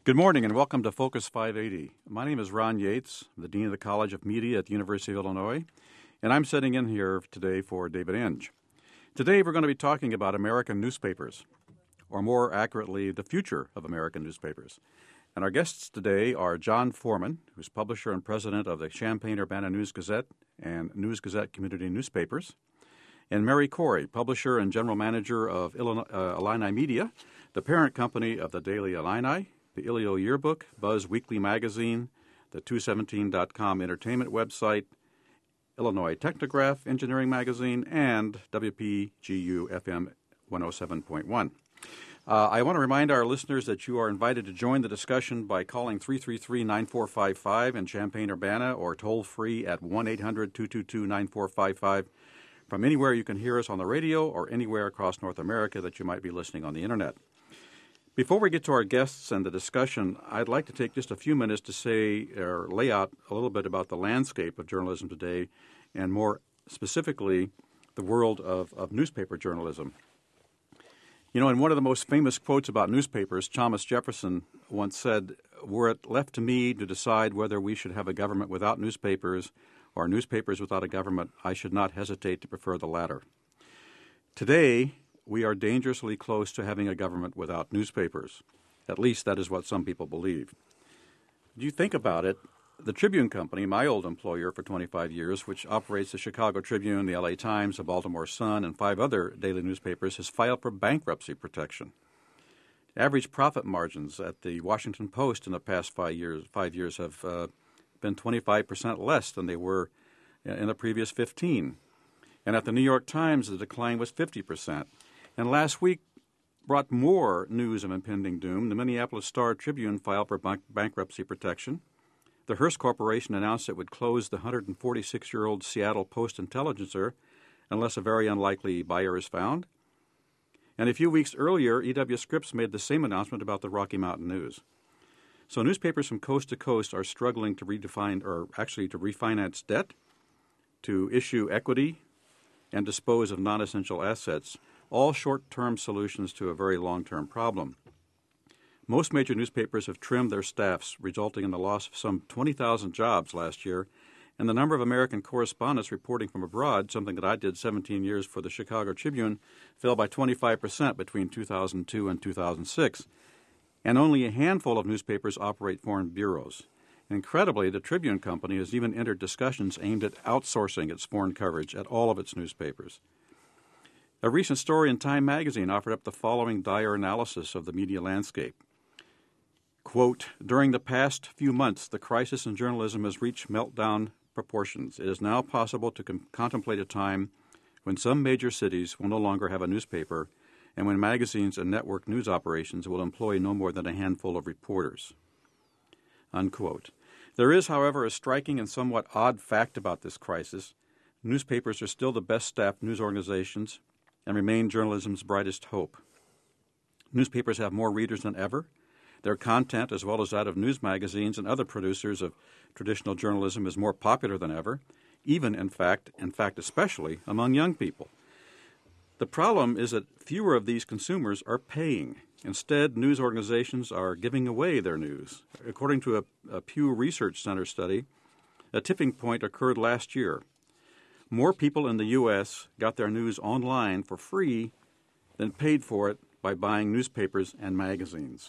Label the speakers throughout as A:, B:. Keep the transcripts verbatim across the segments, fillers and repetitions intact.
A: Good morning and welcome to Focus five eighty. My name is Ron Yates, the Dean of the College of Media at the University of Illinois, and I'm sitting in here today for David Enge. Today we're going to be talking about American newspapers, or more accurately, the future of American newspapers. And our guests today are John Foreman, who's publisher and president of the Champaign-Urbana News-Gazette and News-Gazette Community Newspapers, and Mary Corey, publisher and general manager of Illinois, uh, Illini Media, the parent company of the Daily Illini, the Illio Yearbook, Buzz Weekly Magazine, the two seventeen dot com entertainment website, Illinois Technograph Engineering Magazine, and W P G U F M one oh seven point one. Uh, I want to remind our listeners that you are invited to join the discussion by calling three three three, nine four five five in Champaign-Urbana or toll-free at one eight hundred, two two two, nine four five five from anywhere you can hear us on the radio or anywhere across North America that you might be listening on the Internet. Before we get to our guests and the discussion, I'd like to take just a few minutes to say or lay out a little bit about the landscape of journalism today, and more specifically, the world of, of newspaper journalism. You know, in one of the most famous quotes about newspapers, Thomas Jefferson once said, "Were it left to me to decide whether we should have a government without newspapers or newspapers without a government, I should not hesitate to prefer the latter." Today, we are dangerously close to having a government without newspapers. At least that is what some people believe. If you think about it, the Tribune Company, my old employer for twenty-five years, which operates the Chicago Tribune, the L A Times, the Baltimore Sun, and five other daily newspapers, has filed for bankruptcy protection. Average profit margins at the Washington Post in the past five years, five years have uh, been twenty-five percent less than they were in the previous fifteen. And at the New York Times, the decline was fifty percent. And last week brought more news of impending doom. The Minneapolis Star-Tribune filed for bank- bankruptcy protection. The Hearst Corporation announced it would close the one hundred forty-six-year-old Seattle Post-Intelligencer unless a very unlikely buyer is found. And a few weeks earlier, E W. Scripps made the same announcement about the Rocky Mountain News. So newspapers from coast to coast are struggling to redefine, or actually to refinance debt, to issue equity, and dispose of non-essential assets, all short-term solutions to a very long-term problem. Most major newspapers have trimmed their staffs, resulting in the loss of some twenty thousand jobs last year, and the number of American correspondents reporting from abroad, something that I did seventeen years for the Chicago Tribune, fell by twenty-five percent between two thousand two and two thousand six, and only a handful of newspapers operate foreign bureaus. Incredibly, the Tribune Company has even entered discussions aimed at outsourcing its foreign coverage at all of its newspapers. A recent story in Time magazine offered up the following dire analysis of the media landscape. Quote, "During the past few months, the crisis in journalism has reached meltdown proportions. It is now possible to com- contemplate a time when some major cities will no longer have a newspaper and when magazines and network news operations will employ no more than a handful of reporters." Unquote. There is, however, a striking and somewhat odd fact about this crisis. Newspapers are still the best-staffed news organizations and remain journalism's brightest hope. Newspapers have more readers than ever. Their content, as well as that of news magazines and other producers of traditional journalism, is more popular than ever, even, in fact, in fact, especially among young people. The problem is that fewer of these consumers are paying. Instead, news organizations are giving away their news. According to a, a Pew Research Center study, a tipping point occurred last year. More people in the U S got their news online for free than paid for it by buying newspapers and magazines.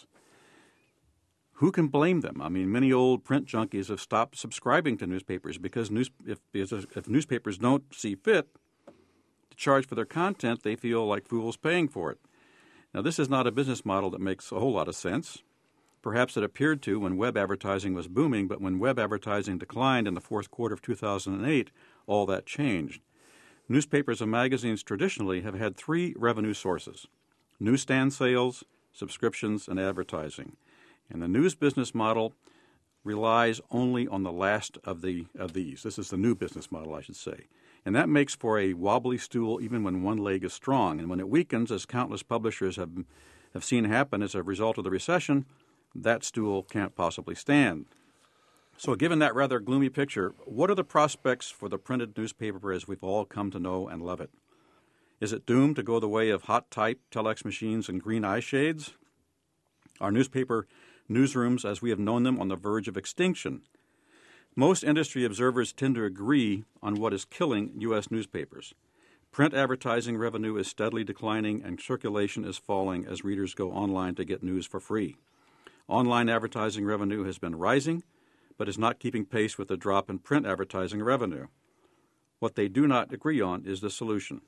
A: Who can blame them? I mean, many old print junkies have stopped subscribing to newspapers because news, if, if newspapers don't see fit to charge for their content, they feel like fools paying for it. Now, this is not a business model that makes a whole lot of sense. Perhaps it appeared to when web advertising was booming, but when web advertising declined in the fourth quarter of two thousand eight, all that changed. Newspapers and magazines traditionally have had three revenue sources: newsstand sales, subscriptions, and advertising. And the news business model relies only on the last of the of these. This is the new business model, I should say. And that makes for a wobbly stool even when one leg is strong. And when it weakens, as countless publishers have, have seen happen as a result of the recession, that stool can't possibly stand. So given that rather gloomy picture, what are the prospects for the printed newspaper as we've all come to know and love it? Is it doomed to go the way of hot type, telex machines, and green eye shades? Are newspaper newsrooms as we have known them on the verge of extinction. Most industry observers tend to agree on what is killing U S newspapers. Print advertising revenue is steadily declining and circulation is falling as readers go online to get news for free. Online advertising revenue has been rising, but is not keeping pace with the drop in print advertising revenue. What they do not agree on is the solution.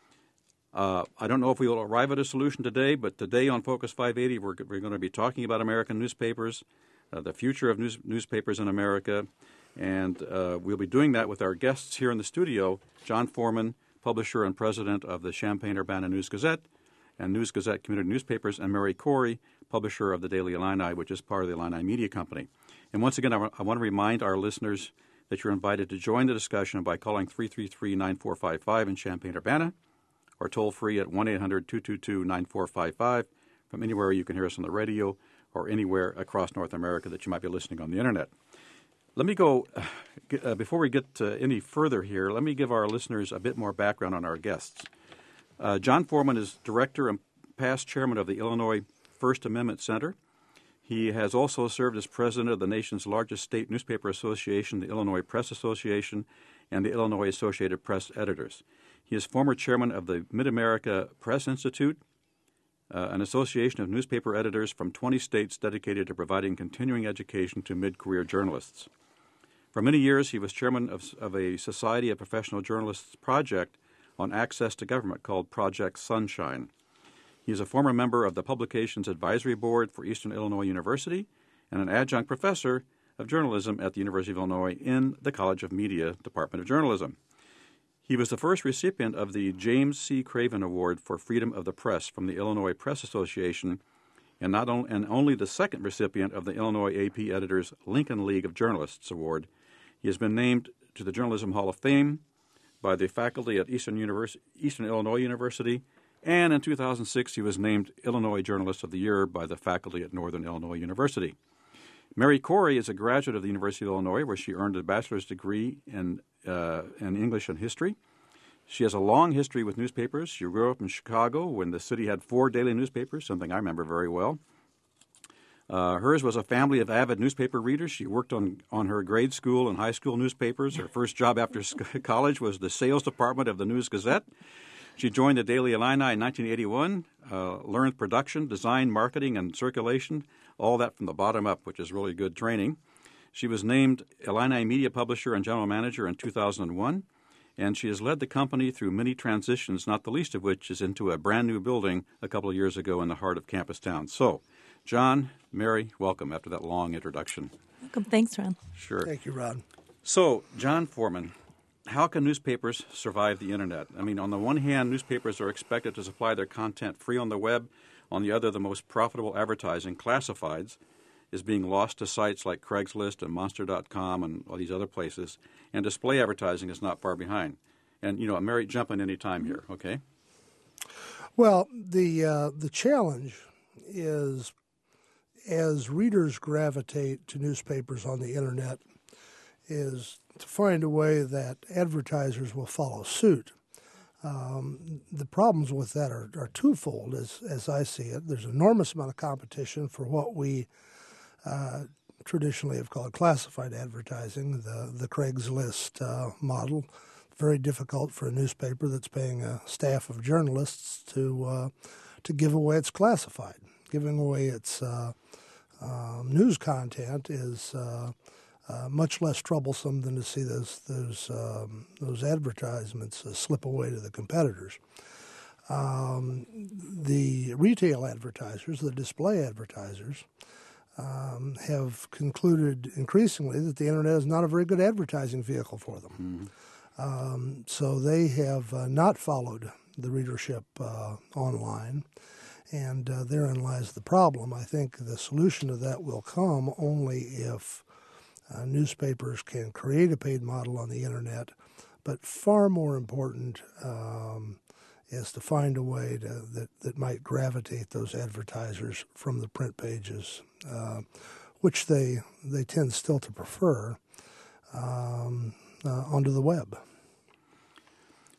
A: Uh, I don't know if we will arrive at a solution today, but today on Focus five eighty, we're, we're going to be talking about American newspapers, uh, the future of news, newspapers in America, and uh, we'll be doing that with our guests here in the studio, John Foreman, publisher and president of the Champaign-Urbana News-Gazette and News-Gazette Community Newspapers, and Mary Corey, publisher of the Daily Illini, which is part of the Illini Media Company. And once again, I, w- I want to remind our listeners that you're invited to join the discussion by calling three three three, nine four five five in Champaign-Urbana, or toll-free at one eight hundred, two two two, nine four five five from anywhere you can hear us on the radio or anywhere across North America that you might be listening on the Internet. Let me go, uh, before we get uh, any further here, let me give our listeners a bit more background on our guests. Uh, John Foreman is director and past chairman of the Illinois First Amendment Center. He has also served as president of the nation's largest state newspaper association, the Illinois Press Association, and the Illinois Associated Press Editors. He is former chairman of the Mid-America Press Institute, uh, an association of newspaper editors from twenty states dedicated to providing continuing education to mid-career journalists. For many years, he was chairman of, of a Society of Professional Journalists project on access to government called Project Sunshine. He is a former member of the Publications Advisory Board for Eastern Illinois University and an adjunct professor of journalism at the University of Illinois in the College of Media Department of Journalism. He was the first recipient of the James C. Craven Award for Freedom of the Press from the Illinois Press Association and, not on, and only the second recipient of the Illinois A P Editors Lincoln League of Journalists Award. He has been named to the Journalism Hall of Fame by the faculty at Eastern, Univers- Eastern Illinois University, and in two thousand six he was named Illinois Journalist of the Year by the faculty at Northern Illinois University. Mary Corey is a graduate of the University of Illinois, where she earned a bachelor's degree in, uh, in English and history. She has a long history with newspapers. She grew up in Chicago when the city had four daily newspapers, something I remember very well. Uh, hers was a family of avid newspaper readers. She worked on, on her grade school and high school newspapers. Her first job after college was the sales department of the News-Gazette. She joined the Daily Illini in nineteen eighty-one, uh, learned production, design, marketing, and circulation, all that from the bottom up, which is really good training. She was named Illini Media Publisher and General Manager in two thousand one, and she has led the company through many transitions, not the least of which is into a brand-new building a couple of years ago in the heart of Campus Town. So, John, Mary, welcome after that long introduction.
B: Welcome. Thanks, Ron.
A: Sure.
C: Thank you, Ron.
A: So, John Foreman, how can newspapers survive the Internet? I mean, on the one hand, newspapers are expected to supply their content free on the web. On the other, the most profitable advertising, classifieds, is being lost to sites like Craigslist and Monster dot com and all these other places. And display advertising is not far behind. And, you know, Mary, jump in any time here, okay?
C: Well, the uh, the challenge is as readers gravitate to newspapers on the Internet is to find a way that advertisers will follow suit. Um, the problems with that are, are twofold, as as I see it. There's an enormous amount of competition for what we uh, traditionally have called classified advertising, the, the Craigslist uh, model. Very difficult for a newspaper that's paying a staff of journalists to uh, to give away its classified. Giving away its uh, uh, news content is uh, uh, much less troublesome than to see those those um, those advertisements uh, slip away to the competitors. Um, the retail advertisers, the display advertisers, um, have concluded increasingly that the Internet is not a very good advertising vehicle for them. Mm-hmm. Um, so they have uh, not followed the readership uh, online, and uh, therein lies the problem. I think the solution to that will come only if uh, newspapers can create a paid model on the Internet, but far more important um, is to find a way to, that, that might gravitate those advertisers from the print pages, uh, which they, they tend still to prefer, um, Uh, onto the web.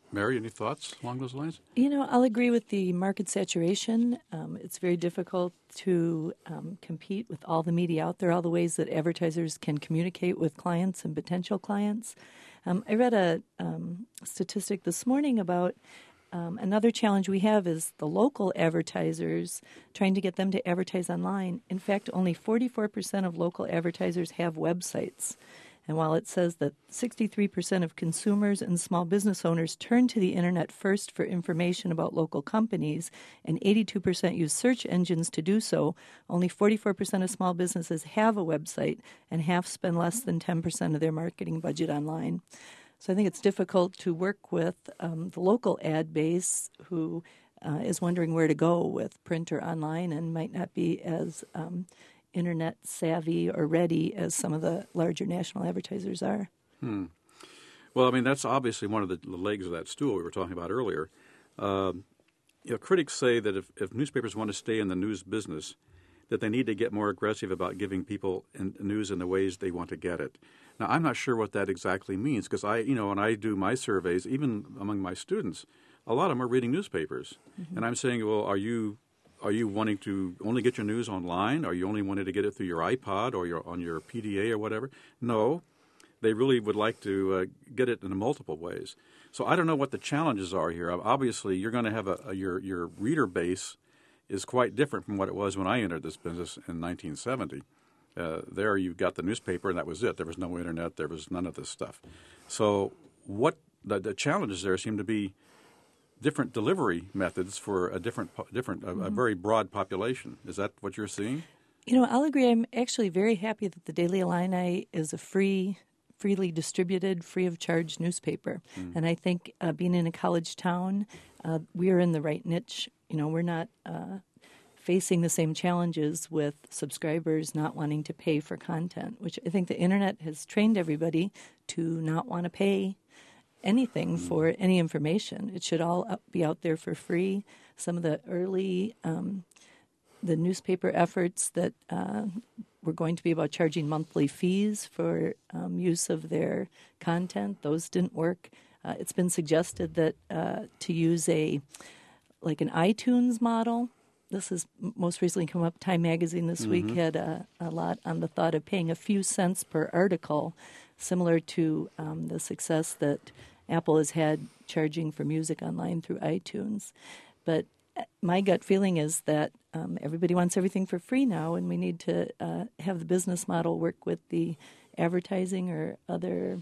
A: Mary, any thoughts along those lines?
B: You know, I'll agree with the market saturation. Um, it's very difficult to um, compete with all the media out there, all the ways that advertisers can communicate with clients and potential clients. Um, I read a um, statistic this morning about um, another challenge we have is the local advertisers, trying to get them to advertise online. In fact, only forty-four percent of local advertisers have websites. And while it says that sixty-three percent of consumers and small business owners turn to the internet first for information about local companies, and eighty-two percent use search engines to do so, only forty-four percent of small businesses have a website, and half spend less than ten percent of their marketing budget online. So I think it's difficult to work with um, the local ad base who uh, is wondering where to go with print or online and might not be as um, internet savvy or ready as some of the larger national advertisers are.
A: Hmm. Well, I mean, that's obviously one of the legs of that stool we were talking about earlier. Um, you know, critics say that if, if newspapers want to stay in the news business, that they need to get more aggressive about giving people in, news in the ways they want to get it. Now, I'm not sure what that exactly means because I, you know, when I do my surveys, even among my students, a lot of them are reading newspapers, mm-hmm. and I'm saying, well, are you Are you wanting to only get your news online? Are you only wanting to get it through your iPod or your on your P D A or whatever? No, they really would like to uh, get it in multiple ways. So I don't know what the challenges are here. Obviously, you're going to have a, a your your reader base is quite different from what it was when I entered this business in nineteen seventy. Uh, there you got the newspaper and that was it. There was no internet. There was none of this stuff. So what the, the challenges there seem to be different delivery methods for a different, different, a, a very broad population. Is that what you're seeing?
B: You know, I'll agree. I'm actually very happy that the Daily Illini is a free, freely distributed, free of charge newspaper. Mm. And I think uh, being in a college town, uh, we are in the right niche. You know, we're not uh, facing the same challenges with subscribers not wanting to pay for content, which I think the internet has trained everybody to not want to pay anything for any information. It should all up, be out there for free. Some of the early, um, the newspaper efforts that uh, were going to be about charging monthly fees for um, use of their content, those didn't work. Uh, it's been suggested that uh, to use a, like an iTunes model. This has most recently come up. Time Magazine this mm-hmm. week had a, a lot on the thought of paying a few cents per article, similar to um, the success that Apple has had charging for music online through iTunes. But my gut feeling is that um, everybody wants everything for free now, and we need to uh, have the business model work with the advertising or other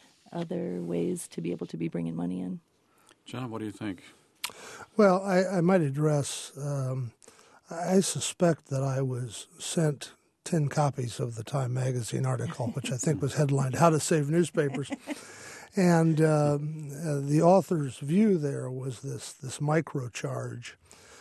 B: other ways to be able to be bringing money in.
A: John, what do you think?
C: Well, I, I might address, um, I suspect that I was sent ten copies of the Time Magazine article, which I think was headlined, How to Save Newspapers. And uh, uh, the author's view there was this this microcharge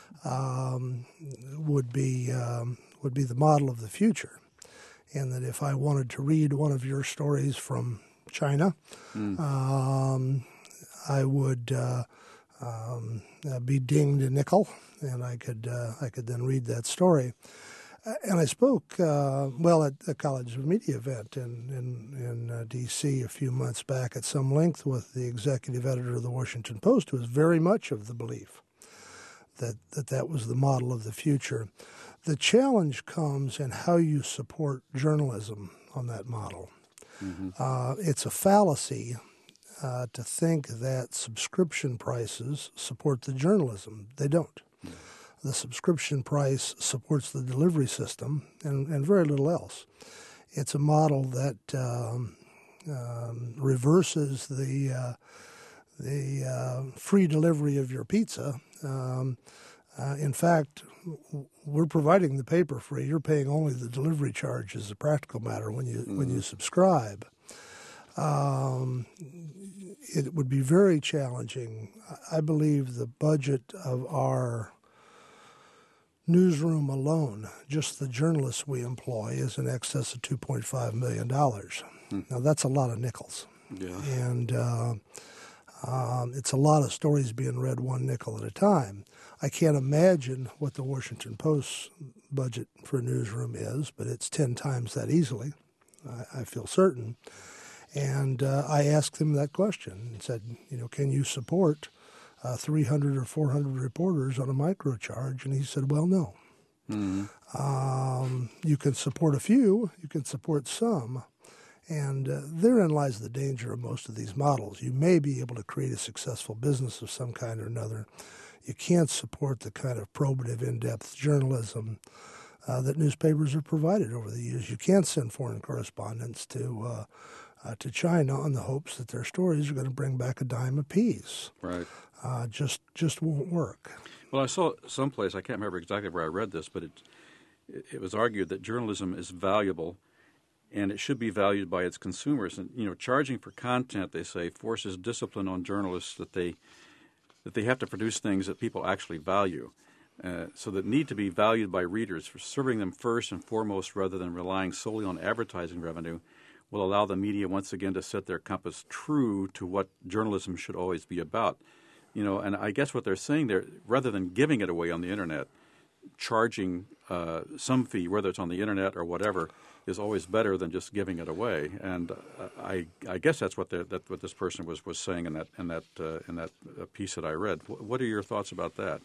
C: um, would be um, would be the model of the future, and that if I wanted to read one of your stories from China, mm. um, I would uh, um, uh, be dinged a nickel, and I could uh, I could then read that story. And I spoke, uh, well, at the College of Media event in, in, in uh, D C a few months back at some length with the executive editor of the Washington Post, who was very much of the belief that, that that was the model of the future. The challenge comes in how you support journalism on that model. Mm-hmm. Uh, it's a fallacy uh, to think that subscription prices support the journalism. They don't. Mm-hmm. The subscription price supports the delivery system and, and very little else. It's a model that um, um, reverses the uh, the uh, free delivery of your pizza. Um, uh, in fact, we're providing the paper free. You're paying only the delivery charge as a practical matter when you mm-hmm. when you subscribe. Um, it would be very challenging. I believe the budget of our newsroom alone, just the journalists we employ, is in excess of two point five million dollars. Hmm. Now, that's a lot of nickels.
A: Yeah.
C: And uh, um, it's a lot of stories being read one nickel at a time. I can't imagine what the Washington Post's budget for a newsroom is, but it's ten times that easily, I, I feel certain. And uh, I asked him that question and said, you know, can you support uh, three hundred or four hundred reporters on a microcharge? And he said, well, no. Mm-hmm. Um, you can support a few, you can support some. And uh, therein lies the danger of most of these models. You may be able to create a successful business of some kind or another. You can't support the kind of probative, in-depth journalism uh, that newspapers have provided over the years. You can't send foreign correspondents to uh, uh, to China on the hopes that their stories are going to bring back a dime apiece.
A: Right.
C: Uh, just just won't work.
A: Well, I saw someplace, I can't remember exactly where I read this, but it it was argued that journalism is valuable and it should be valued by its consumers. And, you know, charging for content, they say, forces discipline on journalists that they that they have to produce things that people actually value. Uh, so that need to be valued by readers for serving them first and foremost rather than relying solely on advertising revenue will allow the media once again to set their compass true to what journalism should always be about. You know, and I guess what they're saying there, rather than giving it away on the Internet, charging uh, some fee, whether it's on the Internet or whatever, is always better than just giving it away. And uh, I, I guess that's what that what this person was, was saying in that in that uh, in that piece that I read. What are your thoughts about that?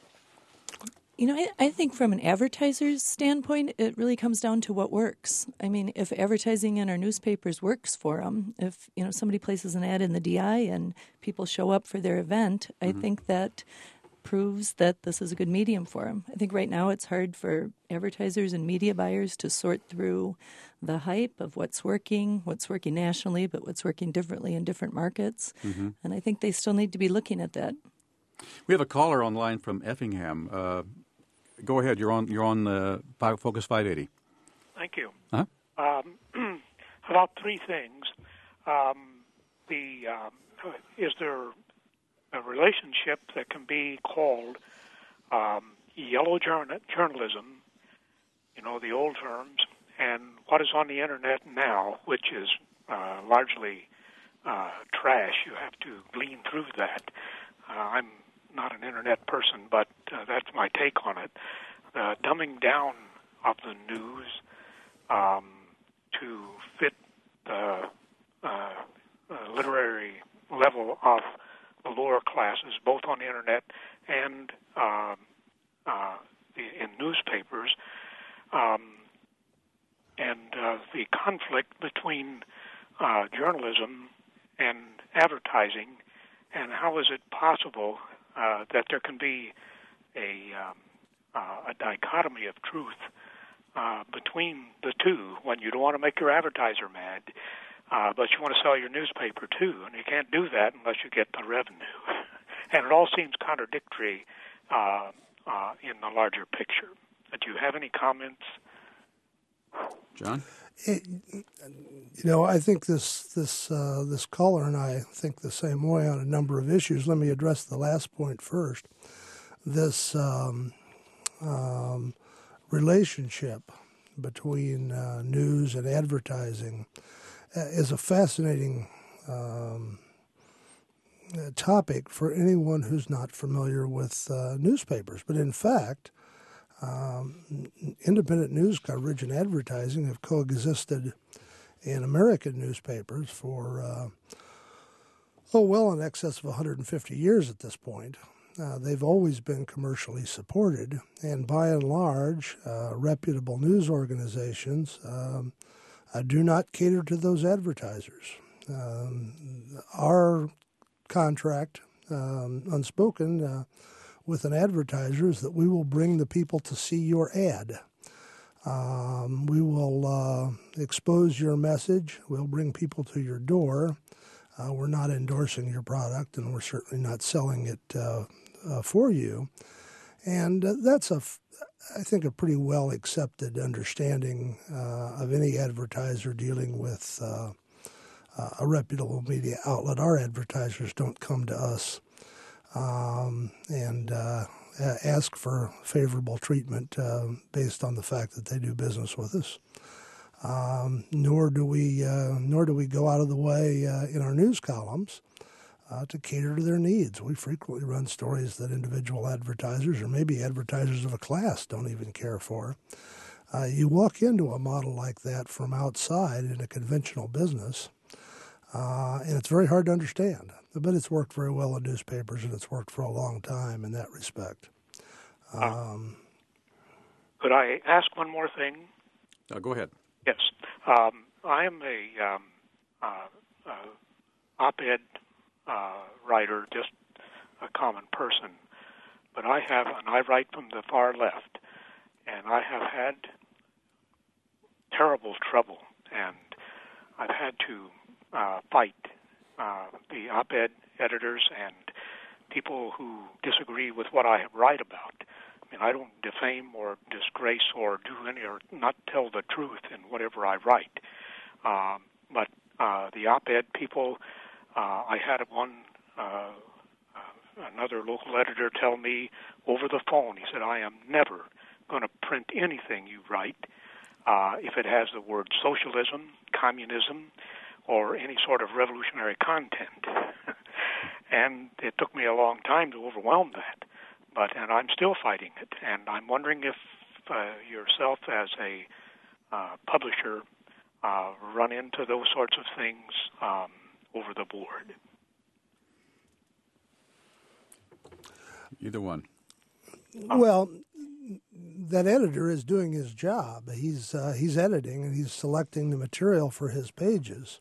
B: You know, I, I think from an advertiser's standpoint, it really comes down to what works. I mean, if advertising in our newspapers works for them, if, you know, somebody places an ad in the D I and people show up for their event, I mm-hmm. think that proves that this is a good medium for them. I think right now it's hard for advertisers and media buyers to sort through the hype of what's working, what's working nationally, but what's working differently in different markets. Mm-hmm. And I think they still need to be looking at that.
A: We have a caller online from Effingham. Uh, go ahead. You're on. You're on the uh, Focus five eighty.
D: Thank you.
A: Huh?
D: Um, about three things. Um, the um, is there a relationship that can be called um, yellow journal- journalism? You know, the old terms, and what is on the internet now, which is uh, largely uh, trash. You have to glean through that. Uh, I'm not an internet person, but uh, that's my take on it. The dumbing down of the news um, to fit the uh, uh, literary level of the lower classes, both on the internet and uh, uh, the, in newspapers, um, and uh, the conflict between uh, journalism and advertising, and how is it possible uh, that there can be a, um, uh, a dichotomy of truth uh, between the two when you don't want to make your advertiser mad, uh, but you want to sell your newspaper too, and you can't do that unless you get the revenue. And it all seems contradictory uh, uh, in the larger picture. Do you have any comments?
A: John?
C: It, you know, I think this this uh, this caller and I think the same way on a number of issues. Let me address the last point first. This um, um, relationship between uh, news and advertising is a fascinating um, topic for anyone who's not familiar with uh, newspapers. But in fact, Um, independent news coverage and advertising have coexisted in American newspapers for, uh, oh, well in excess of one hundred fifty years at this point. Uh, they've always been commercially supported, and by and large, uh, reputable news organizations um, uh, do not cater to those advertisers. Um, our contract, um, unspoken, uh, with an advertiser is that we will bring the people to see your ad. Um, we will uh, expose your message. We'll bring people to your door. Uh, we're not endorsing your product, and we're certainly not selling it uh, uh, for you. And uh, that's, a, I think, a pretty well-accepted understanding uh, of any advertiser dealing with uh, uh, a reputable media outlet. Our advertisers don't come to us Um, and uh, ask for favorable treatment uh, based on the fact that they do business with us. Um, nor do we, uh, nor do we go out of the way uh, in our news columns uh, to cater to their needs. We frequently run stories that individual advertisers, or maybe advertisers of a class, don't even care for. Uh, you walk into a model like that from outside in a conventional business, uh, and it's very hard to understand. But it's worked very well in newspapers, and it's worked for a long time in that respect. Um,
D: Could I ask one more thing?
A: Uh, go ahead.
D: Yes. Um, I am a um, uh, uh, op-ed uh, writer, just a common person. But I have, and I write from the far left, and I have had terrible trouble, and I've had to uh, fight uh, the op-ed editors and people who disagree with what I write about. I mean, I don't defame or disgrace or do any, or not tell the truth in whatever I write. Um, but uh, the op-ed people, uh, I had one, uh, uh, another local editor tell me over the phone, he said, I am never going to print anything you write uh, if it has the word socialism, communism, or any sort of revolutionary content. And it took me a long time to overwhelm that. But and I'm still fighting it, and I'm wondering if uh, yourself as a uh, publisher uh, run into those sorts of things um, over the board.
A: Either one.
C: Well, that editor is doing his job. He's uh, he's editing and he's selecting the material for his pages.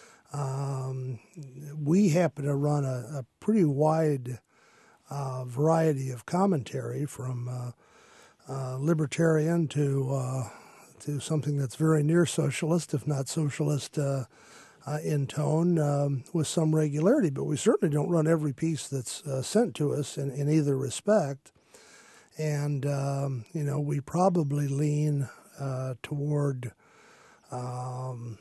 C: Um, we happen to run a, a pretty wide Uh, variety of commentary, from uh, uh, libertarian to uh, to something that's very near socialist, if not socialist uh, uh, in tone, um, with some regularity. But we certainly don't run every piece that's uh, sent to us in, in either respect. And, um, you know, we probably lean uh, toward um,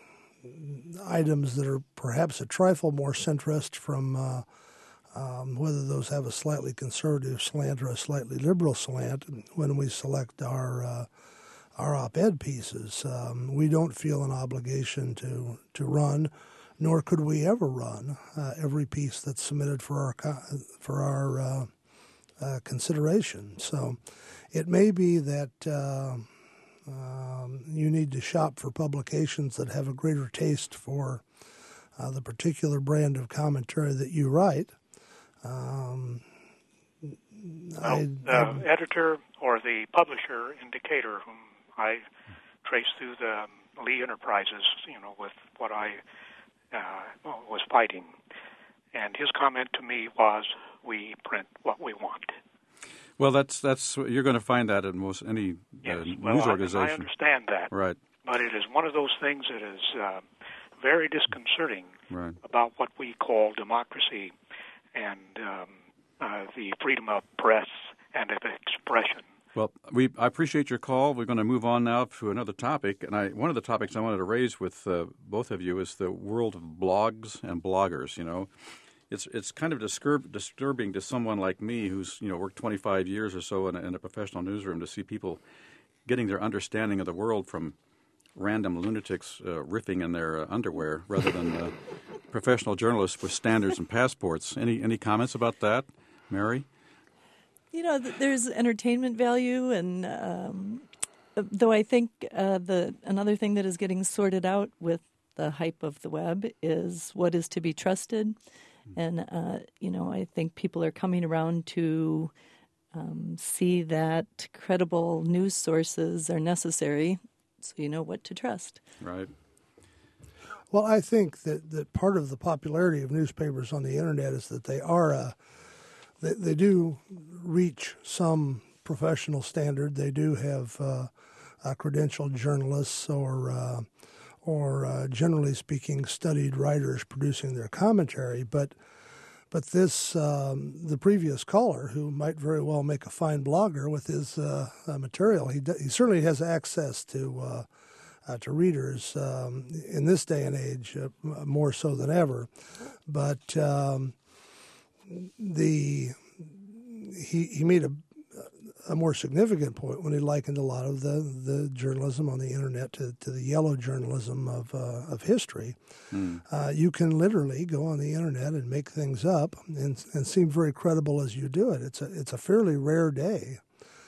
C: items that are perhaps a trifle more centrist from uh, Um, whether those have a slightly conservative slant or a slightly liberal slant when we select our uh, our op-ed pieces. Um, we don't feel an obligation to, to run, nor could we ever run uh, every piece that's submitted for our for our uh, uh, consideration. So it may be that uh, um, you need to shop for publications that have a greater taste for uh, the particular brand of commentary that you write. Um,
D: well,
C: I,
D: the I, editor or the publisher in Decatur, whom I traced through the Lee Enterprises, you know, with what I uh, was fighting, and his comment to me was, "We print what we want."
A: Well, that's that's you're going to find that in most any uh,
D: yes.
A: news
D: well,
A: organization.
D: I, I understand that,
A: right?
D: But it is one of those things that is uh, very disconcerting
A: right.
D: about what we call democracy and um, uh, the freedom of press and of expression.
A: Well, we I appreciate your call. We're going to move on now to another topic, and I one of the topics I wanted to raise with uh, both of you is the world of blogs and bloggers. You know, it's it's kind of disturb, disturbing to someone like me who's you know worked twenty-five years or so in a, in a professional newsroom to see people getting their understanding of the world from random lunatics uh, riffing in their uh, underwear rather than uh, professional journalists with standards and passports. Any any comments about that, Mary?
B: You know, there's entertainment value, and um, though I think uh, the another thing that is getting sorted out with the hype of the web is what is to be trusted, and uh, you know, I think people are coming around to um, see that credible news sources are necessary, so you know what to trust.
A: Right.
C: Well, I think that, that part of the popularity of newspapers on the internet is that they are a, they, they do reach some professional standard. They do have uh, uh, credentialed journalists or uh, or uh, generally speaking studied writers producing their commentary. But but this um, the previous caller, who might very well make a fine blogger with his uh, uh, material, he he certainly has access to. Uh, Uh, to readers um, in this day and age, uh, more so than ever. But um, the he he made a, a more significant point when he likened a lot of the, the journalism on the internet to, to the yellow journalism of uh, of history. Mm. Uh, you can literally go on the internet and make things up and and seem very credible as you do it. It's a it's a fairly rare day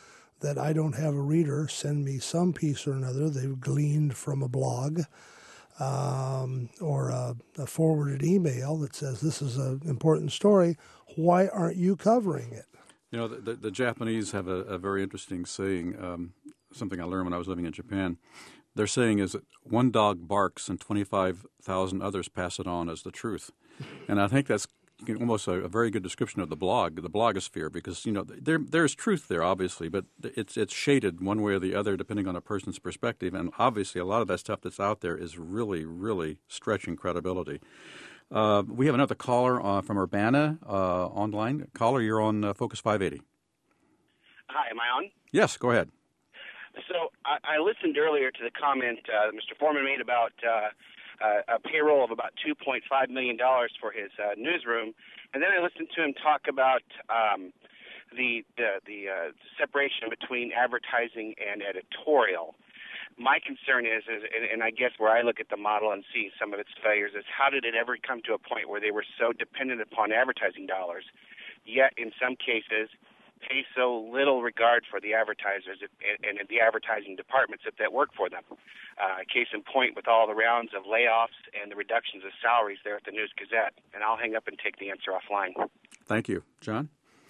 C: that I don't have a reader send me some piece or another they've gleaned from a blog um, or a, a forwarded email that says this is an important story. Why aren't you covering it?
A: You know, the, the, the Japanese have a, a very interesting saying, um, something I learned when I was living in Japan. Their saying is that one dog barks and twenty-five thousand others pass it on as the truth. And I think that's almost a, a very good description of the blog, the blogosphere, because, you know, there there's truth there, obviously, but it's it's shaded one way or the other depending on a person's perspective. And obviously a lot of that stuff that's out there is really, really stretching credibility. Uh, we have another caller uh, from Urbana uh, online. Caller, you're on uh, Focus five eighty.
E: Hi, am I on?
A: Yes, go ahead.
E: So I, I listened earlier to the comment uh, Mister Foreman made about uh, uh, a payroll of about two point five million dollars for his uh, newsroom, and then I listened to him talk about um, the the, the uh, separation between advertising and editorial. My concern is, is and, and I guess where I look at the model and see some of its failures, is how did it ever come to a point where they were so dependent upon advertising dollars, yet in some cases pay so little regard for the advertisers and, and the advertising departments that, that work for them. Uh, case in point with all the rounds of layoffs and the reductions of salaries there at the News Gazette. And I'll hang up and take the answer offline.
A: Thank you. John?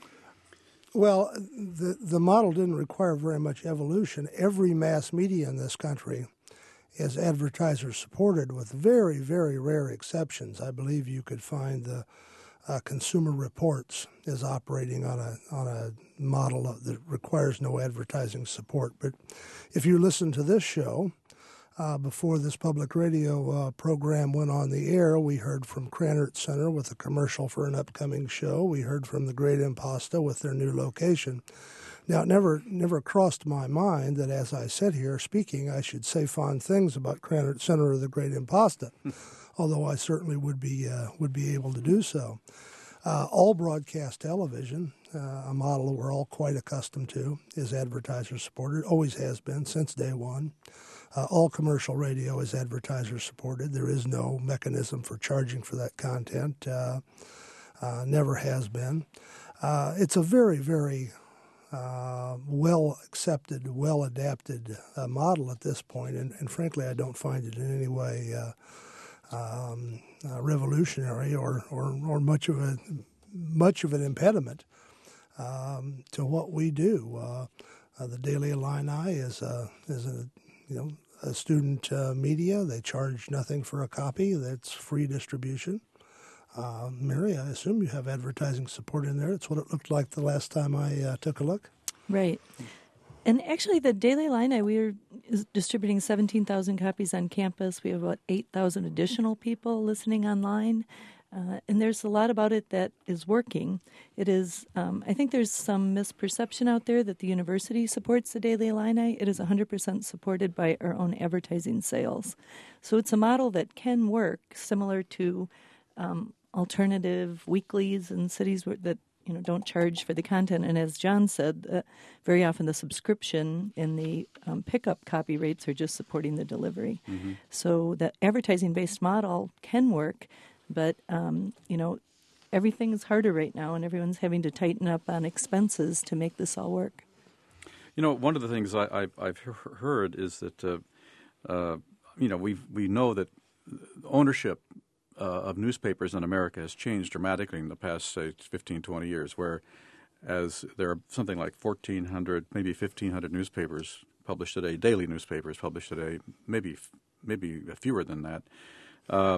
C: Well, the, the model didn't require very much evolution. Every mass media in this country is advertiser supported with very, very rare exceptions. I believe you could find the Uh, Consumer Reports is operating on a on a model of, that requires no advertising support. But if you listen to this show, uh, before this public radio uh, program went on the air, we heard from Krannert Center with a commercial for an upcoming show. We heard from the Great Imposta with their new location. Now, it never never crossed my mind that as I sit here speaking, I should say fond things about Krannert Center or the Great Imposta. Although I certainly would be uh, would be able to do so. Uh, all broadcast television, uh, a model that we're all quite accustomed to, is advertiser supported, always has been since day one. Uh, all commercial radio is advertiser supported. There is no mechanism for charging for that content, uh, uh, never has been. Uh, it's a very, very uh, well accepted, well adapted uh, model at this point, and, and frankly, I don't find it in any way Uh, Um, uh, revolutionary or, or, or much of a much of an impediment um, to what we do. Uh, uh, the Daily Illini is a is a you know a student uh, media. They charge nothing for a copy. That's free distribution. Uh, Mary, I assume you have advertising support in there. It's what it looked like the last time I uh, took a look.
B: Right. And actually, the Daily Illini, we are distributing seventeen thousand copies on campus. We have about eight thousand additional people listening online. Uh, and there's a lot about it that is working. It is, um, I think there's some misperception out there that the university supports the Daily Illini. It is one hundred percent supported by our own advertising sales. So it's a model that can work, similar to um, alternative weeklies in cities where, that you know, don't charge for the content. And as John said, uh, very often the subscription and the um, pickup copy rates are just supporting the delivery. Mm-hmm. So the advertising-based model can work, but, um, you know, everything is harder right now, and everyone's having to tighten up on expenses to make this all work.
A: You know, one of the things I, I've, I've heard is that, uh, uh, you know, we we know that ownership Uh, of newspapers in America has changed dramatically in the past, say, fifteen, twenty years, where as there are something like fourteen hundred, maybe fifteen hundred newspapers published today, daily newspapers published today, maybe maybe fewer than that. Uh,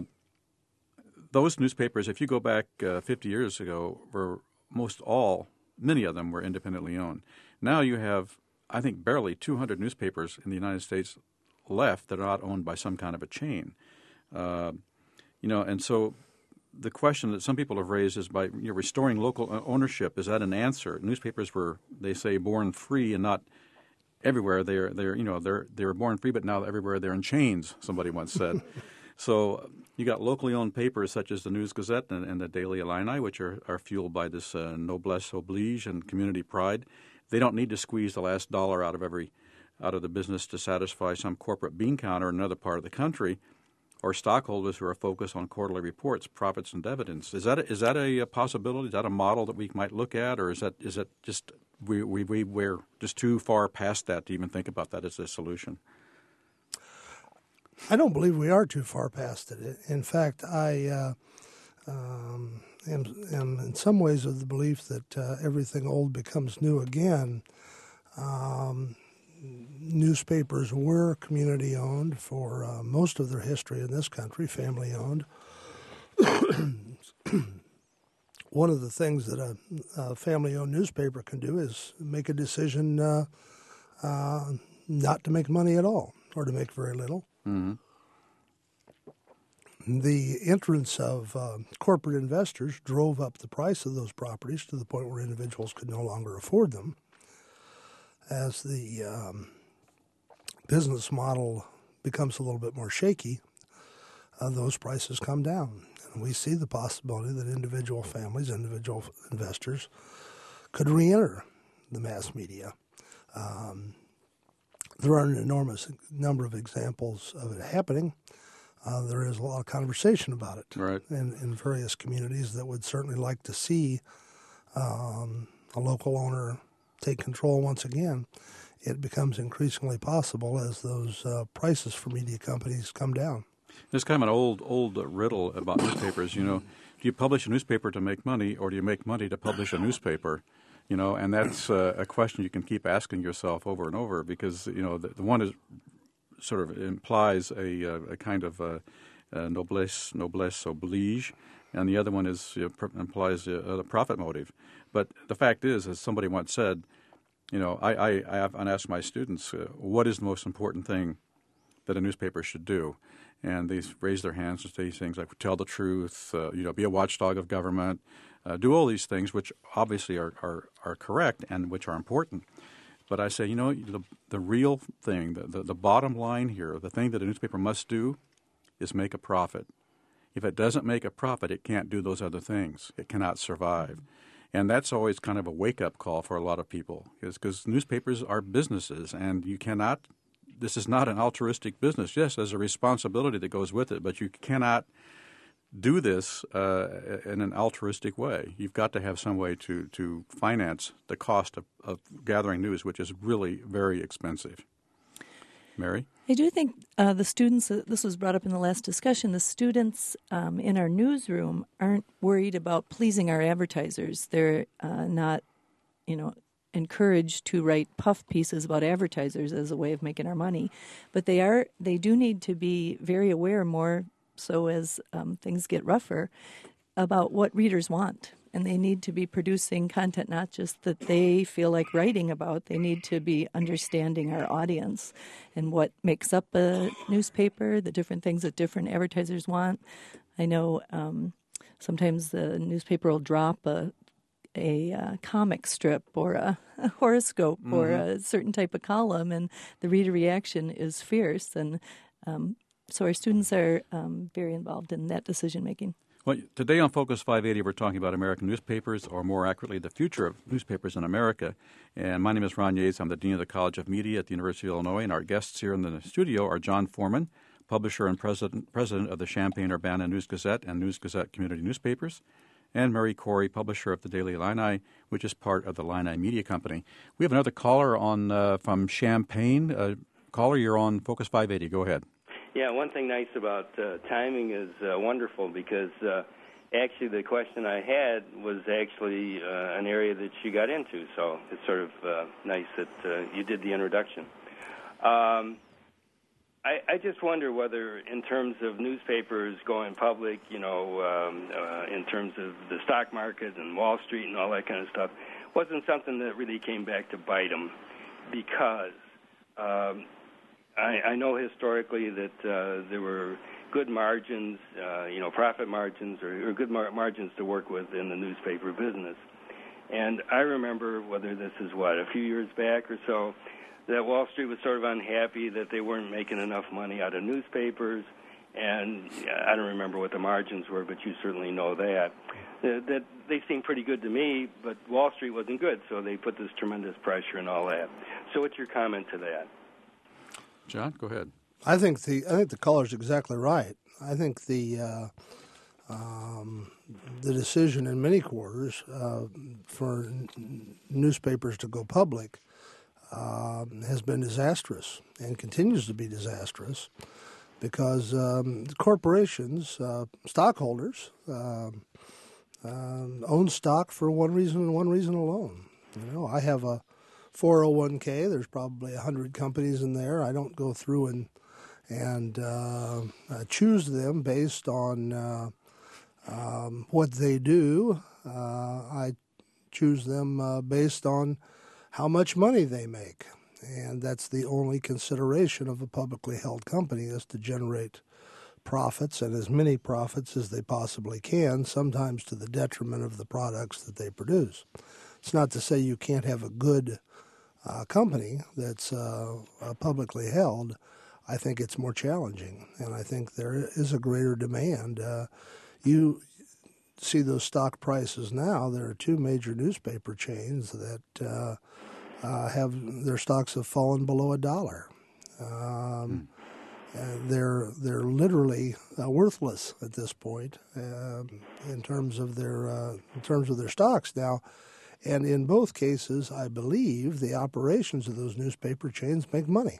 A: those newspapers, if you go back uh, fifty years ago, were most all, many of them were independently owned. Now you have, I think, barely two hundred newspapers in the United States left that are not owned by some kind of a chain. Uh, You know, and so the question that some people have raised is by you know, restoring local ownership, is that an answer? Newspapers were, they say, born free and not everywhere. They're, they're, you know, they're they were born free, but now everywhere they're in chains, somebody once said. So you got locally owned papers such as the News Gazette and, and the Daily Illini, which are, are fueled by this uh, noblesse oblige and community pride. They don't need to squeeze the last dollar out of every out of the business to satisfy some corporate bean counter in another part of the country, or stockholders who are focused on quarterly reports, profits, and dividends. Is that a, is that a possibility? Is that a model that we might look at, or is that is that just we we we we're just too far past that to even think about that as a solution?
C: I don't believe we are too far past it. In fact, I uh, um, am, am in some ways of the belief that uh, everything old becomes new again. Um, newspapers were community-owned for uh, most of their history in this country, family-owned. One of the things that a, a family-owned newspaper can do is make a decision uh, uh, not to make money at all or to make very little.
A: Mm-hmm.
C: The entrance of uh, corporate investors drove up the price of those properties to the point where individuals could no longer afford them. As the um, business model becomes a little bit more shaky, uh, those prices come down. And we see the possibility that individual families, individual investors could re-enter the mass media. Um, there are an enormous number of examples of it happening. Uh, there is a lot of conversation about it
A: right.
C: in, in various communities that would certainly like to see um, a local owner take control once again. It becomes increasingly possible as those uh, prices for media companies come down.
A: There's kind of an old, old riddle about newspapers. You know, do you publish a newspaper to make money, or do you make money to publish a newspaper? You know, and that's uh, a question you can keep asking yourself over and over, because you know the, the one is sort of implies a, a, a kind of a, a noblesse noblesse oblige, and the other one is you know, pr- implies a, a profit motive. But the fact is, as somebody once said, you know, I I, I have asked my students, uh, what is the most important thing that a newspaper should do? And they raise their hands and say things like tell the truth, uh, you know, be a watchdog of government, uh, do all these things, which obviously are, are, are correct and which are important. But I say, you know, the, the real thing, the, the, the bottom line here, the thing that a newspaper must do is make a profit. If it doesn't make a profit, it can't do those other things. It cannot survive. And that's always kind of a wake-up call for a lot of people, because newspapers are businesses, and you cannot – this is not an altruistic business. Yes, there's a responsibility that goes with it, but you cannot do this uh, in an altruistic way. You've got to have some way to, to finance the cost of, of gathering news, which is really very expensive. Mary?
B: I do think uh, the students, uh, this was brought up in the last discussion, the students um, in our newsroom aren't worried about pleasing our advertisers. They're uh, not, you know, encouraged to write puff pieces about advertisers as a way of making our money. But they are they do need to be very aware, more so as um, things get rougher, about what readers want. And they need to be producing content not just that they feel like writing about. They need to be understanding our audience and what makes up a newspaper, the different things that different advertisers want. I know um, sometimes the newspaper will drop a a uh, comic strip or a, a horoscope mm-hmm. or a certain type of column, and the reader reaction is fierce. And um, so our students are um, very involved in that decision-making.
A: Well, today on Focus five eighty, we're talking about American newspapers, or more accurately, the future of newspapers in America. And my name is Ron Yates. I'm the Dean of the College of Media at the University of Illinois, and our guests here in the studio are John Foreman, publisher and president, president of the Champaign-Urbana News-Gazette and News-Gazette community newspapers, and Mary Corey, publisher of the Daily Illini, which is part of the Illini Media Company. We have another caller on uh, from Champaign. Uh, caller, you're on Focus five eighty. Go ahead.
F: Yeah, one thing nice about uh, timing is uh, wonderful, because uh, actually the question I had was actually uh, an area that you got into, so it's sort of uh, nice that uh, you did the introduction. Um, I, I just wonder whether, in terms of newspapers going public, you know, um, uh, in terms of the stock market and Wall Street and all that kind of stuff, wasn't something that really came back to bite them, because um, I, I know historically that uh, there were good margins, uh, you know, profit margins or, or good mar- margins to work with in the newspaper business. And I remember, whether this is, what, a few years back or so, that Wall Street was sort of unhappy that they weren't making enough money out of newspapers, and I don't remember what the margins were, but you certainly know that. That, that they seemed pretty good to me, but Wall Street wasn't good, so they put this tremendous pressure and all that. So what's your comment to that?
A: John, go ahead.
C: I think the I think the caller's exactly right. I think the uh, um, the decision in many quarters uh, for n- newspapers to go public Um, has been disastrous and continues to be disastrous. because um, corporations, uh, stockholders, uh, uh, own stock for one reason and one reason alone. You know, I have a four oh one k. There's probably a hundred companies in there. I don't go through and and uh, uh, choose them based on uh, um, what they do. Uh, I choose them uh, based on how much money they make, and that's the only consideration of a publicly held company, is to generate profits, and as many profits as they possibly can, sometimes to the detriment of the products that they produce. It's not to say you can't have a good uh, company that's uh, uh, publicly held. I think it's more challenging, and I think there is a greater demand. Uh, you see those stock prices now. There are two major newspaper chains that uh, uh, have their stocks have fallen below a dollar. Um, and they're they're literally uh, worthless at this point um, in terms of their uh, in terms of their stocks now. And in both cases, I believe the operations of those newspaper chains make money.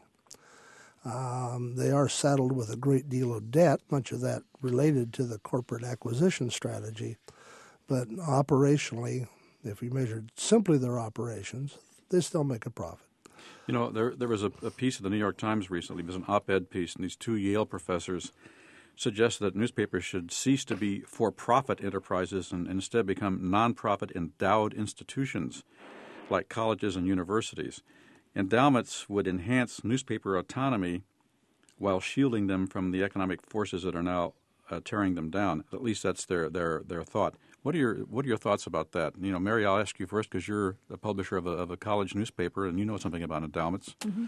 C: Um, they are saddled with a great deal of debt, much of that related to the corporate acquisition strategy. But operationally, if we measured simply their operations, they still make a profit.
A: You know, there there was a, a piece of the New York Times recently. It was an op-ed piece, and these two Yale professors suggested that newspapers should cease to be for-profit enterprises and instead become non-profit endowed institutions like colleges and universities. Endowments would enhance newspaper autonomy while shielding them from the economic forces that are now uh, tearing them down. At least that's their, their, their thought. What are your what are your thoughts about that? You know, Mary, I'll ask you first because you're a publisher of a, of a college newspaper and you know something about endowments.
B: Mm-hmm.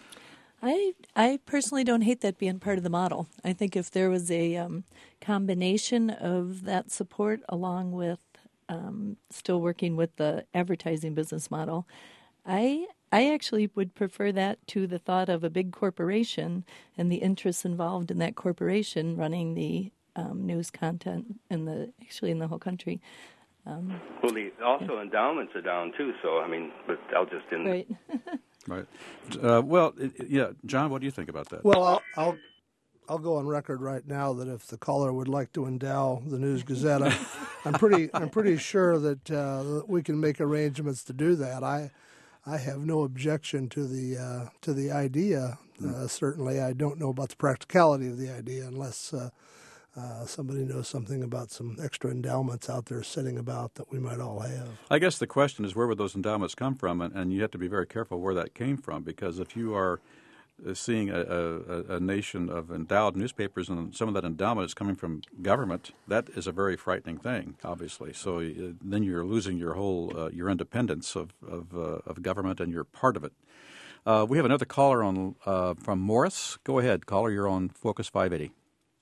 B: I I personally don't hate that being part of the model. I think if there was a um, combination of that support along with um, still working with the advertising business model, I I actually would prefer that to the thought of a big corporation and the interests involved in that corporation running the um, news content in the actually in the whole country. Um,
F: well, the, also yeah. endowments are down too. So I mean, but I'll just in
B: right.
A: Right. Uh, well, it, yeah, John, what do you think about that?
C: Well, I'll, I'll I'll go on record right now that if the caller would like to endow the News Gazette, I'm, I'm pretty I'm pretty sure that uh, we can make arrangements to do that. I I have no objection to the uh, to the idea. Uh, certainly, I don't know about the practicality of the idea unless uh, uh, somebody knows something about some extra endowments out there sitting about that we might all have.
A: I guess the question is, where would those endowments come from? And, and you have to be very careful where that came from, because if you are seeing a, a, a nation of endowed newspapers and some of that endowment is coming from government, that is a very frightening thing, obviously. So uh, then you're losing your whole uh, your independence of of, uh, of government, and you're part of it. Uh, we have another caller on uh, from Morris. Go ahead, caller. You're on Focus five eighty.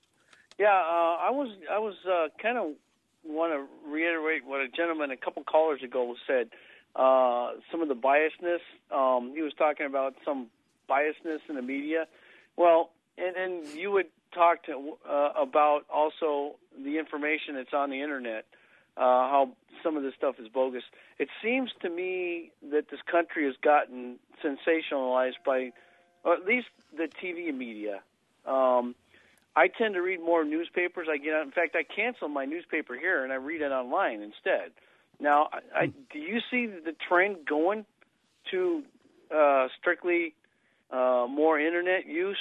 G: Yeah, uh, I was I was uh, kind of want to reiterate what a gentleman a couple callers ago said. Uh, some of the biasness. Um, he was talking about some biasness in the media. Well, and, and you would talk to uh, about also the information that's on the internet, uh, how some of this stuff is bogus. It seems to me that this country has gotten sensationalized by, or at least the T V media. Um, I tend to read more newspapers. I get out. In fact, I cancel my newspaper here and I read it online instead. Now, I, I, do you see the trend going to uh, strictly uh, more internet use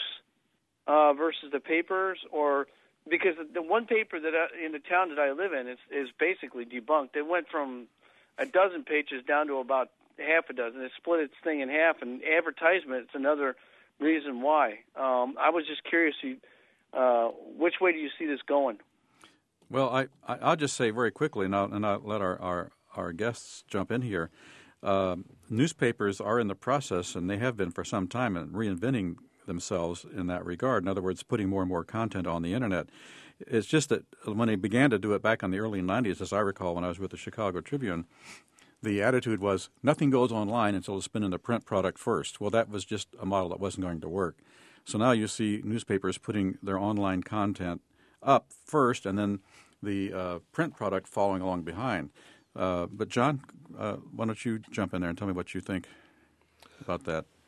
G: uh, versus the papers, or because the one paper that I, in the town that I live in is, is basically debunked. It went from a dozen pages down to about half a dozen. It split its thing in half, and advertisement is another reason why. Um, I was just curious. You, Uh, which way do you see this going?
A: Well, I, I, I'll just say very quickly, and I'll, and I'll let our, our, our guests jump in here. Um, newspapers are in the process, and they have been for some time, in reinventing themselves in that regard. In other words, putting more and more content on the Internet. It's just that when they began to do it back in the early nineties, as I recall when I was with the Chicago Tribune, the attitude was nothing goes online until it's been in the print product first. Well, that was just a model that wasn't going to work. So now you see newspapers putting their online content up first and then the uh, print product following along behind. Uh, but, John, uh, why don't you jump in there and tell me what you think about that?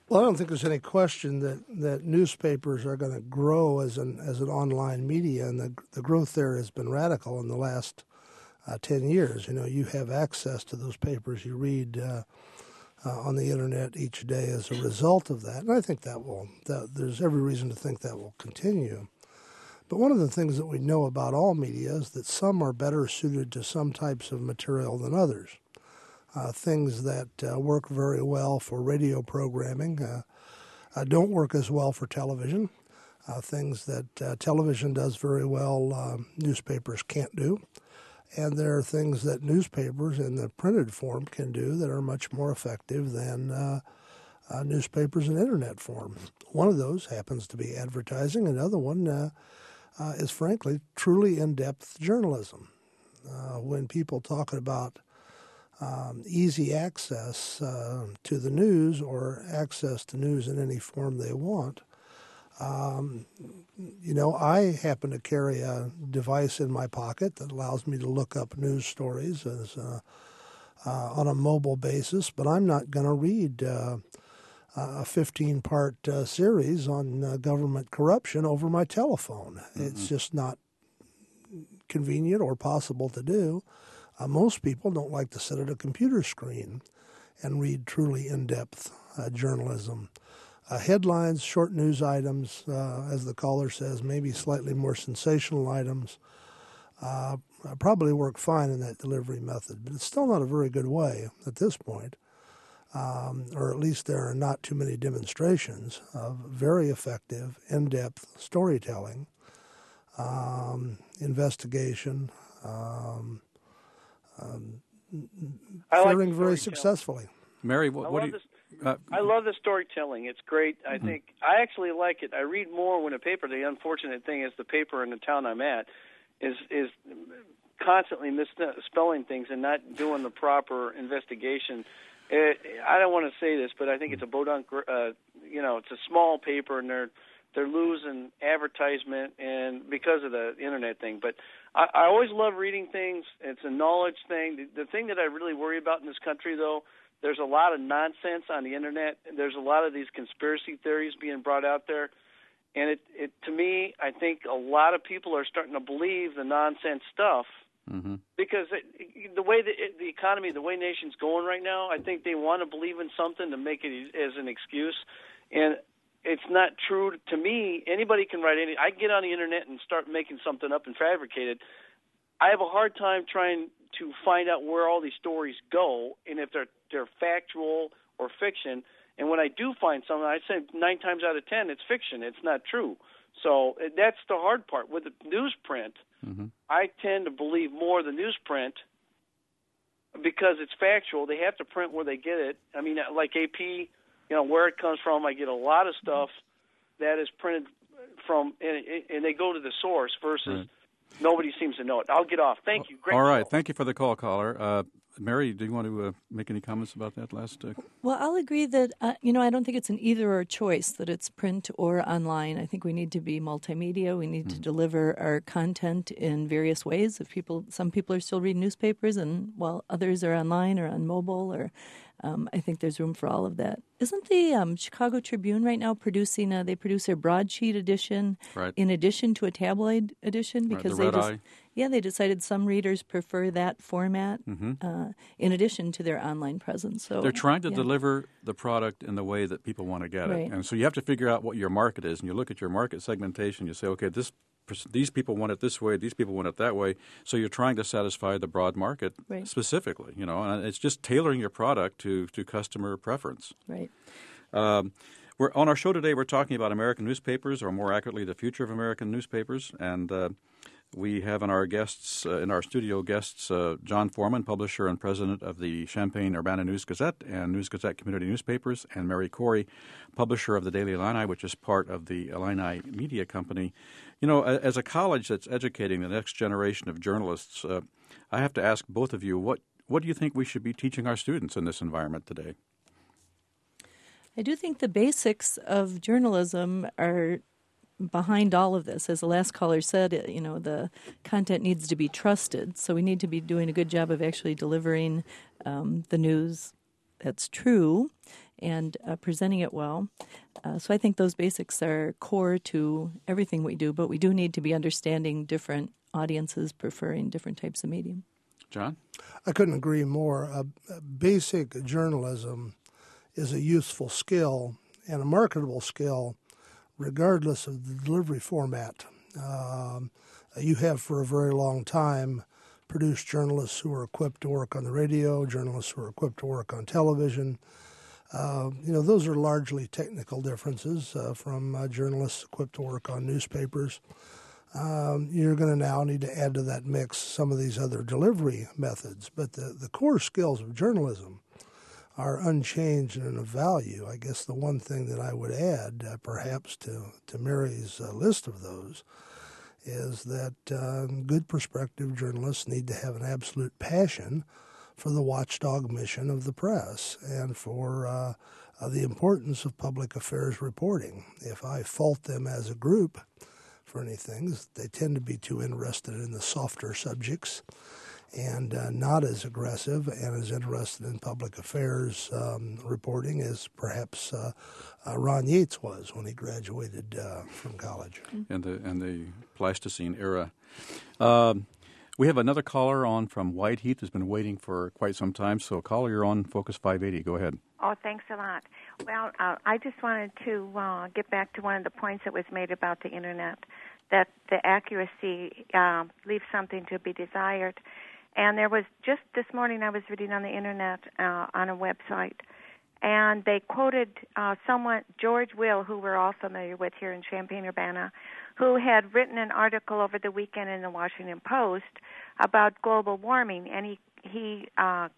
C: Well, I don't think there's any question that, that newspapers are going to grow as an as an online media, and the the growth there has been radical in the last uh, ten years. You know, you have access to those papers you read uh, uh, on the internet each day as a result of that, and I think that will that there's every reason to think that will continue. But one of the things that we know about all media is that some are better suited to some types of material than others. Uh, things that uh, work very well for radio programming uh, uh, don't work as well for television. Uh, things that uh, television does very well, uh, newspapers can't do. And there are things that newspapers in the printed form can do that are much more effective than uh, uh, newspapers in internet form. One of those happens to be advertising. Another one uh, uh, is, frankly, truly in-depth journalism. Uh, when people talk about Um, easy access uh, to the news or access to news in any form they want. Um, you know, I happen to carry a device in my pocket that allows me to look up news stories as uh, uh, on a mobile basis, but I'm not going to read uh, a fifteen-part uh, series on uh, government corruption over my telephone. Mm-hmm. It's just not convenient or possible to do. Uh, most people don't like to sit at a computer screen and read truly in-depth uh, journalism. Uh, headlines, short news items, uh, as the caller says, maybe slightly more sensational items, uh, probably work fine in that delivery method. But it's still not a very good way at this point, um, or at least there are not too many demonstrations of very effective, in-depth storytelling, um, investigation, um, Um, faring
G: like
C: very successfully.
A: Mary, what, what do you...
G: This,
A: uh,
G: I love the storytelling. It's great. I mm-hmm. think I actually like it. I read more when a paper. The unfortunate thing is the paper in the town I'm at is is constantly misspelling things and not doing the proper investigation. It, I don't want to say this, but I think it's a bodunk. Uh, you know, it's a small paper, and they're they're losing advertisement and because of the internet thing. But I, I always love reading things. It's a knowledge thing. The, the thing that I really worry about in this country, though, there's a lot of nonsense on the internet. There's a lot of these conspiracy theories being brought out there. And it, it to me, I think a lot of people are starting to believe the nonsense stuff mm-hmm. because it, the way the, the economy, the way nation's going right now, I think they want to believe in something to make it as an excuse. And it's not true to me. Anybody can write any. I get on the internet and start making something up and fabricate it. I have a hard time trying to find out where all these stories go and if they're they're factual or fiction. And when I do find something, I say nine times out of ten it's fiction. It's not true. So that's the hard part with the newsprint. Mm-hmm. I tend to believe more the newsprint because it's factual. They have to print where they get it. I mean, like A P. You know, where it comes from, I get a lot of stuff that is printed from, and, and they go to the source versus right. nobody seems to know it. I'll get off. Thank you. Great
A: All right.
G: call.
A: Thank you for the call, caller. Uh, Mary, do you want to uh, make any comments about that last? Uh...
B: Well, I'll agree that, uh, you know, I don't think it's an either-or choice that it's print or online. I think we need to be multimedia. We need mm. to deliver our content in various ways. If people, some people are still reading newspapers, and while others are online or on mobile, or um, I think there's room for all of that. Isn't the um, Chicago Tribune right now producing? A, they produce their broadsheet edition
A: right.
B: in addition to a tabloid edition because
A: right, the
B: they
A: red
B: just,
A: eye.
B: yeah, they decided some readers prefer that format
A: mm-hmm.
B: uh, in addition to their online presence. So
A: they're trying to
B: yeah.
A: deliver the product in the way that people want to get
B: right.
A: it, and so you have to figure out what your market is, and you look at your market segmentation. You say, okay, this. These people want it this way. These people want it that way. So you're trying to satisfy the broad market
B: right.
A: specifically, you know, and it's just tailoring your product to, to customer preference.
B: Right.
A: Um, we're on our show today. We're talking about American newspapers, or more accurately, the future of American newspapers, and uh, we have in our guests, uh, in our studio guests, uh, John Foreman, publisher and president of the Champaign-Urbana News Gazette and News Gazette Community Newspapers, and Mary Corey, publisher of the Daily Illini, which is part of the Illini Media Company. You know, as a college that's educating the next generation of journalists, uh, I have to ask both of you, what, what do you think we should be teaching our students in this environment today?
B: I do think the basics of journalism are behind all of this. As the last caller said, you know, the content needs to be trusted, so we need to be doing a good job of actually delivering um, the news that's true. and uh, presenting it well. Uh, so I think those basics are core to everything we do, but we do need to be understanding different audiences preferring different types of medium.
A: John?
C: I couldn't agree more. Uh, basic journalism is a useful skill and a marketable skill regardless of the delivery format. Um, you have for a very long time produced journalists who are equipped to work on the radio, journalists who are equipped to work on television. Uh, you know, those are largely technical differences uh, from uh, journalists equipped to work on newspapers. Um, you're going to now need to add to that mix some of these other delivery methods. But the, the core skills of journalism are unchanged and of value. I guess the one thing that I would add, uh, perhaps to, to Mary's uh, list of those, is that uh, good prospective journalists need to have an absolute passion for the watchdog mission of the press and for uh, uh, the importance of public affairs reporting. If I fault them as a group for any things, they tend to be too interested in the softer subjects and uh, not as aggressive and as interested in public affairs um, reporting as perhaps uh, uh, Ron Yates was when he graduated uh, from college.
A: And the and the Pleistocene era. Um, we have another caller on from Whiteheath who's been waiting for quite some time. So, caller, you're on Focus five eighty. Go ahead.
H: Oh, thanks a lot. Well, uh, I just wanted to uh, get back to one of the points that was made about the Internet, that the accuracy uh, leaves something to be desired. And there was, just this morning I was reading on the Internet uh, on a website, and they quoted uh, someone, George Will, who we're all familiar with here in Champaign-Urbana, who had written an article over the weekend in the Washington Post about global warming, and he, he uh,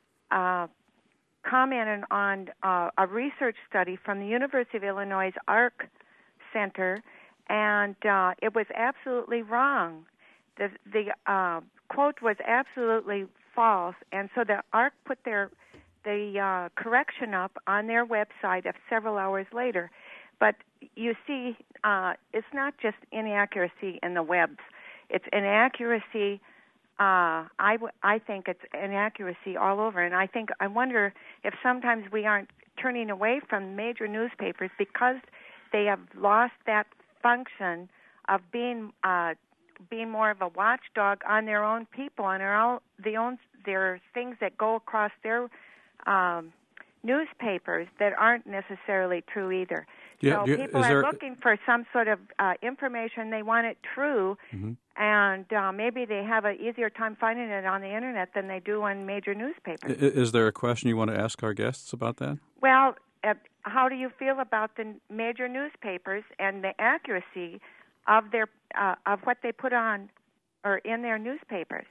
H: uh, commented on uh, a research study from the University of Illinois' ARC Center, and uh, it was absolutely wrong. The, the uh, quote was absolutely false, and so the ARC put their the uh, correction up on their website of several hours later. But you see, uh, it's not just inaccuracy in the webs; it's inaccuracy. Uh, I w- I think it's inaccuracy all over, and I think I wonder if sometimes we aren't turning away from major newspapers because they have lost that function of being. Uh, being more of a watchdog on their own people, on their own, the own, there are things that go across their um, newspapers that aren't necessarily true either.
A: Yeah,
H: so
A: do you,
H: people are
A: there...
H: looking for some sort of uh, information. They want it true, mm-hmm. and uh, maybe they have an easier time finding it on the Internet than they do on major newspapers.
A: Is there a question you want to ask our guests about that?
H: Well, uh, how do you feel about the major newspapers and the accuracy of their uh, of what they put on or in their newspapers,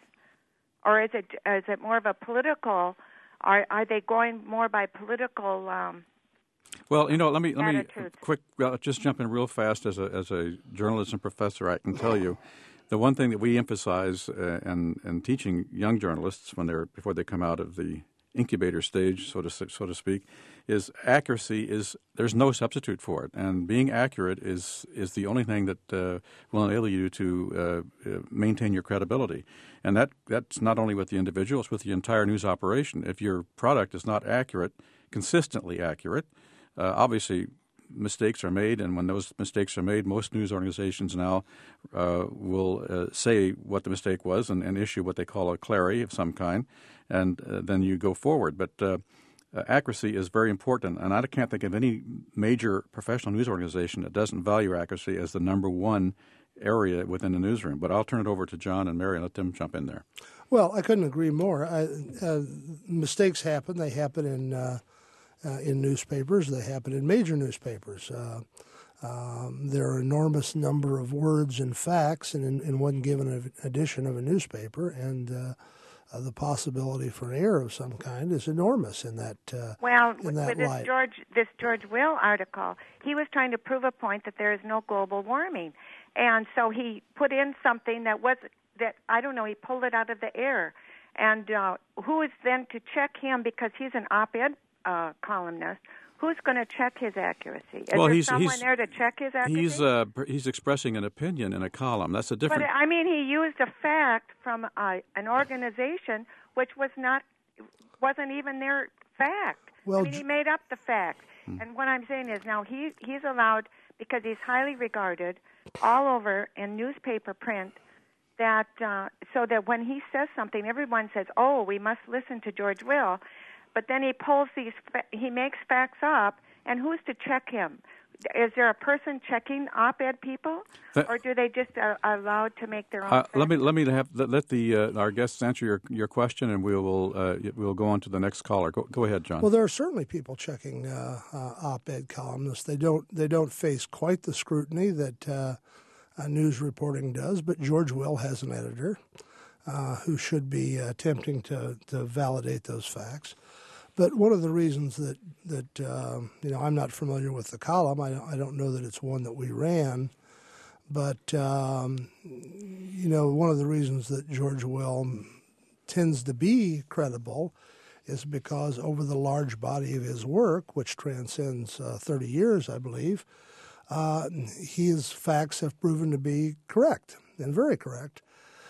H: or is it is it more of a political? Are are they going more by political? Um,
A: well, you know, let me let
H: attitudes?
A: me quick uh, just jump in real fast as a as a journalism professor. I can tell you, the one thing that we emphasize uh, in in teaching young journalists when they're before they come out of the incubator stage, so to so to speak, is accuracy. Is there's no substitute for it, and being accurate is is the only thing that uh, will enable you to uh, maintain your credibility. And that that's not only with the individual; it's with the entire news operation. If your product is not accurate, consistently accurate, uh, obviously mistakes are made, and when those mistakes are made, most news organizations now uh, will uh, say what the mistake was and, and issue what they call a clary of some kind, and uh, then you go forward. But uh, uh, accuracy is very important, and I can't think of any major professional news organization that doesn't value accuracy as the number one area within the newsroom. But I'll turn it over to John and Mary and let them jump in there.
C: Well, I couldn't agree more. I, uh, mistakes happen. They happen in uh, uh, in newspapers. They happen in major newspapers. Uh, um, there are an enormous number of words and facts in, in, in one given edition of a newspaper, and uh, uh, the possibility for an error of some kind is enormous in that uh,
H: well,
C: in that
H: with this
C: light.
H: George this George Will article, he was trying to prove a point that there is no global warming, and so he put in something that was that I don't know. He pulled it out of the air, and uh, who is then to check him because he's an op-ed uh, columnist? Who's going to check his accuracy? Is
A: well,
H: there
A: he's,
H: someone
A: he's,
H: there to check his accuracy?
A: He's uh, he's expressing an opinion in a column. That's a different.
H: But I mean, he used a fact from uh, an organization which was not wasn't even their fact.
C: Well,
H: I mean, he made up the facts. Hmm. And what I'm saying is now he he's allowed, because he's highly regarded all over in newspaper print, that uh, so that when he says something, everyone says, "Oh, we must listen to George Will." But then he pulls these, he makes facts up, and who's to check him? Is there a person checking op-ed people, that, or do they just uh, are allowed to make their own?
A: Uh, let me let me have let the uh, our guests answer your, your question, and we will uh, we'll go on to the next caller. Go, go ahead, John.
C: Well, there are certainly people checking uh, uh, op-ed columnists. They don't they don't face quite the scrutiny that uh, uh, news reporting does, but George Will has an editor uh, who should be attempting to to validate those facts. But one of the reasons that, that uh, you know, I'm not familiar with the column, I, I don't know that it's one that we ran, but, um, you know, one of the reasons that George Will tends to be credible is because over the large body of his work, which transcends uh, thirty years, I believe, uh, his facts have proven to be correct and very correct,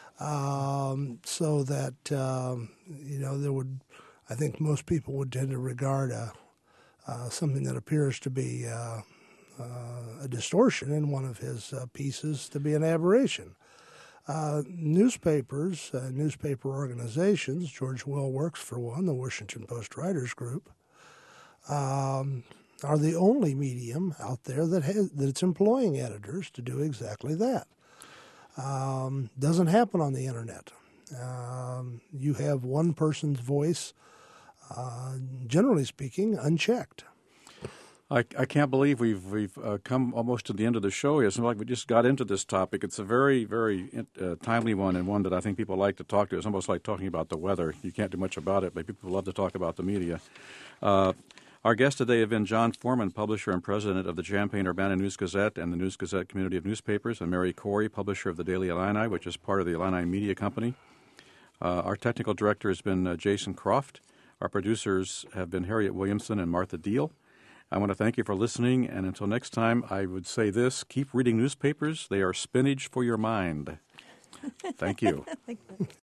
C: um, so that, um, you know, there would... I think most people would tend to regard a, uh, something that appears to be uh, uh, a distortion in one of his uh, pieces to be an aberration. Uh, newspapers, uh, newspaper organizations, George Will works for one, the Washington Post Writers Group, um, are the only medium out there that has, that's employing editors to do exactly that. Um, doesn't happen on the internet. Um, you have one person's voice, Uh, generally speaking, unchecked.
A: I, I can't believe we've we've uh, come almost to the end of the show. It's like we just got into this topic. It's a very, very uh, timely one, and one that I think people like to talk to. It's almost like talking about the weather. You can't do much about it, but people love to talk about the media. Uh, our guests today have been John Foreman, publisher and president of the Champaign-Urbana News-Gazette and the News-Gazette community of newspapers, and Mary Corey, publisher of the Daily Illini, which is part of the Illini Media Company. Uh, our technical director has been uh, Jason Croft. Our producers have been Harriet Williamson and Martha Deal. I want to thank you for listening, and until next time, I would say this: keep reading newspapers. They are spinach for your mind. Thank you.